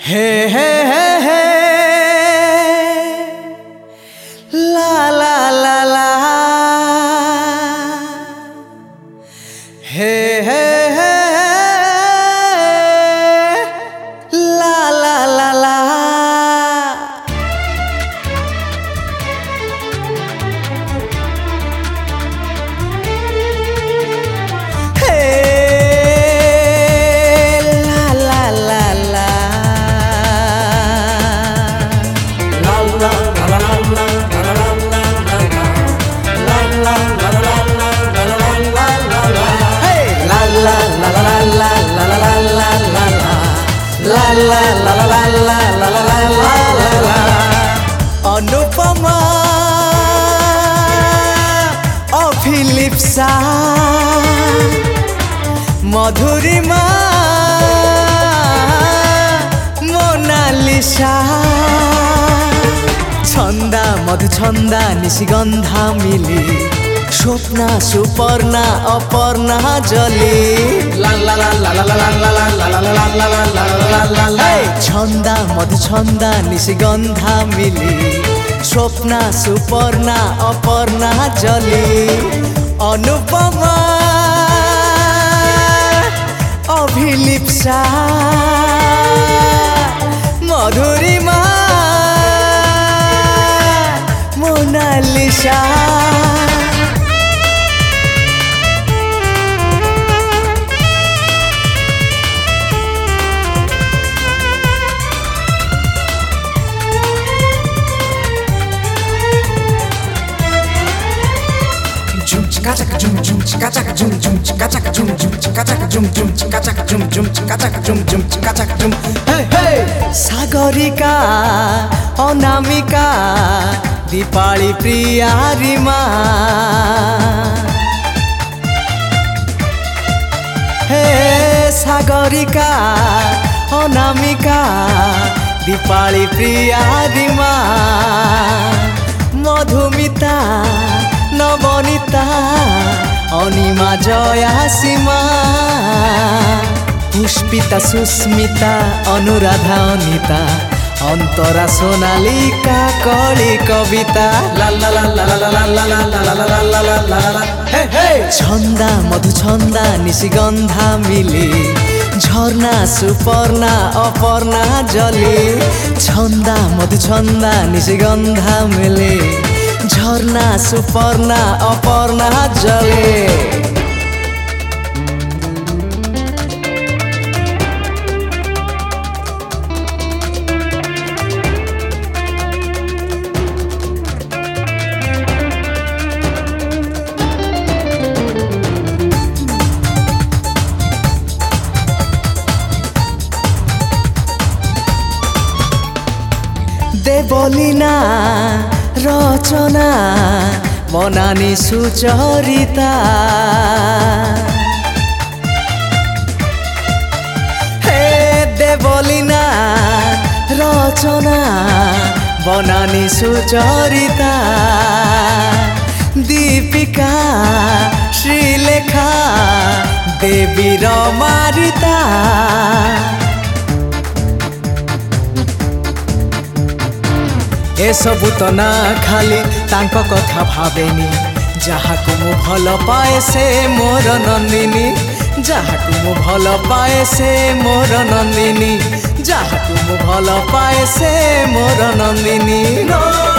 हे हे हे हे ला ला ला ला हे हे हे ला ला ला ला अनुपमा अभिलिप्सा मधुरिमा मोनालिसा छंदा मधुछंदा निशिगंधा मिली स्वप्ना सुपर्णा अपर्णा जली छंदा मधुछंदा निशिगंधा मिली स्वप्ना सुपर्णा अपर्णा जली अनुपमा अभिलिप्सा मधुरिमा मोनालिसा सागरिका अनामिका दीपाली प्रिया रिमा हे सागरिका अनामिका दीपाली प्रिया रिमा मधुमिता नवनीता अनिमा जया सीमा पुष्पिता सुस्मिता अनुराधा अनिता अंतरा सोनालिका कली कविता छंदा मधुछंदा निशिगंधा मिली झरना सुपर्णा अपर्णा जली छंदा मधुछंदा निशिगंधा मिली झरना सुपर्णा अपर्णा जले देवलीना रचना बनानी सुचरिता हे देवलीना रचना बनानी सुचरिता दीपिका श्रीलेखा देवी रमारिता ए सबु तो ना खाली तांको कथा भावेनी जहाकु मु भल पाए से मोर नंदिनी जहाकु मु भल पाए से मोर नंदिनी जहाकु मु भल पाए से मोर नंदिनी।